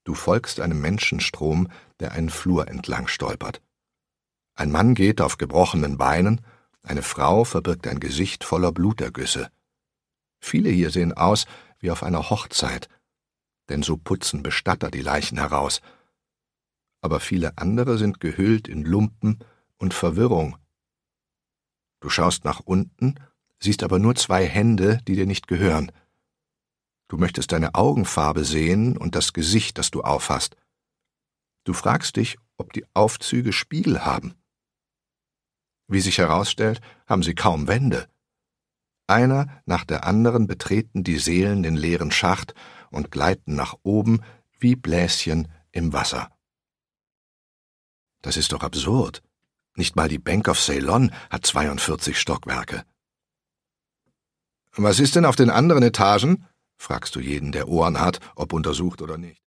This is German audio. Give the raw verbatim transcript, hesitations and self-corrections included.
Du folgst einem Menschenstrom, der einen Flur entlang stolpert. Ein Mann geht auf gebrochenen Beinen, eine Frau verbirgt ein Gesicht voller Blutergüsse. Viele hier sehen aus wie auf einer Hochzeit, denn so putzen Bestatter die Leichen heraus. Aber viele andere sind gehüllt in Lumpen und Verwirrung. Du schaust nach unten, siehst aber nur zwei Hände, die dir nicht gehören. Du möchtest deine Augenfarbe sehen und das Gesicht, das du aufhast. Du fragst dich, ob die Aufzüge Spiegel haben. Wie sich herausstellt, haben sie kaum Wände. Einer nach der anderen betreten die Seelen den leeren Schacht und gleiten nach oben wie Bläschen im Wasser. Das ist doch absurd. Nicht mal die Bank of Ceylon hat zweiundvierzig Stockwerke. »Was ist denn auf den anderen Etagen?« fragst du jeden, der Ohren hat, ob untersucht oder nicht.